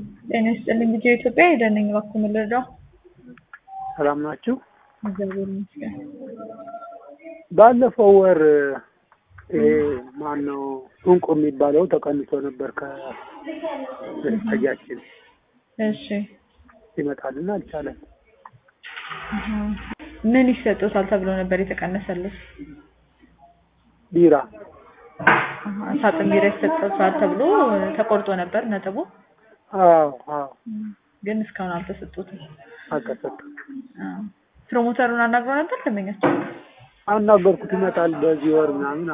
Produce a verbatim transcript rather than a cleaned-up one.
ጤና ይስጥልኝ ልጄ ኢትዮጵያ ሄደን እባክዎ ምን ልርዳው? ሰላም ናችሁ? እግዚአብሔር ይመስገን። ባለፈው ወር ይሄ ማነው እንቁ የሚባለው ተቀንሶ ነበር ከእጃችን። እሺ ይመጣልና አልቻለም። ምን ይሰጡታል ተብሎ ነበር የተቀነሰልሽ? ቢራ አሃ ሳጥን ቢራ ይሰጡታል ተብሎ ተቆርጦ ነበር ነጥቡ? አዎ አዎ ግን እስካሁን አልተሰጡትም። አልተሰጡም። አዎ ፕሮሞተሩን አናግረው ነበር ደንበኛችን? አናገርኩት ይመጣል በዚህ ወር ምናምን